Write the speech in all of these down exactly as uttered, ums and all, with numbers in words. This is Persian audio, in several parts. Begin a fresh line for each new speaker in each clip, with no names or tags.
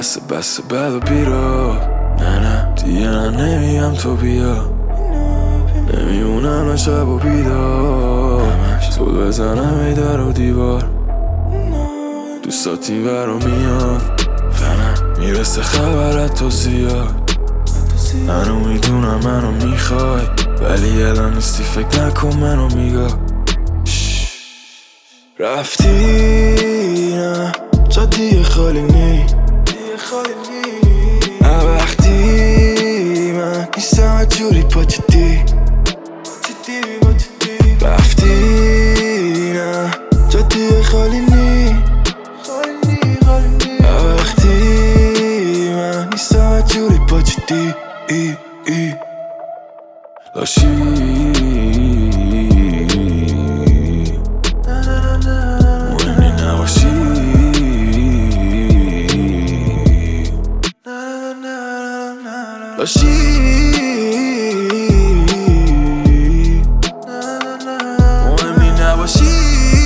بس بس بد و بیرا. نه نه دیگه نه نمیم تو بیا، نمیمونم نه شب و بیدار، تو بزنم ای در و دیوار، دوستات این برا میاد، میرسه خبرت تو زیاد. منو میدونم منو میخوای، ولی الان نیستی فکر نکن منو میگا. رفتی نه جا دیگه خالی نی، وقتی من نیستم جوری پا جدی. رفتی نه جا دیگه خالی نی، وقتی من نیستم جوری پا جدی. ای ای لاشی مهمی نباشی، لاشی مهمی نباشی.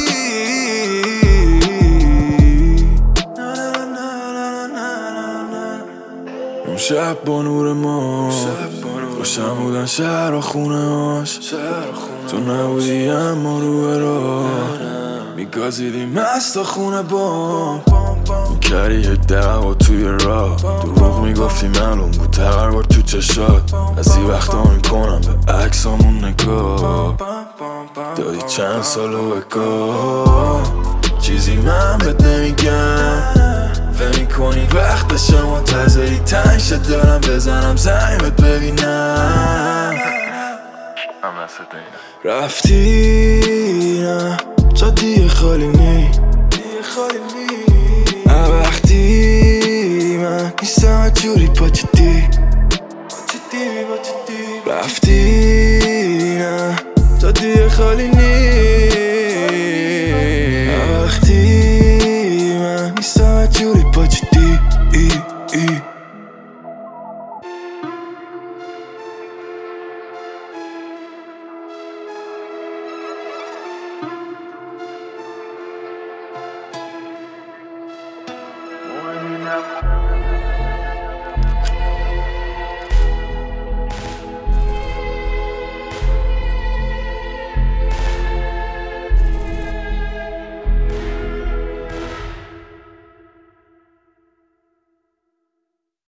اون شب با نور ما روشن بودن شهر و خونه هاش، تو نبودی اما رو راه میگازیدی مست خونه بام، میکردی یه دعوا توی راه، دروغ میگفتی معلوم بود تقرار تو چشات. از این وقتا میکنم به عکسامون نگاه، دادی چند سالو بکار، چیزی من بهت نمیگم، فهم میکنی وقتشه منتظری تنگ شد دارم بزنم زنگت ببینم. رفتی نه جا دیگه خالی نی، وقتی من نیستم جوری پا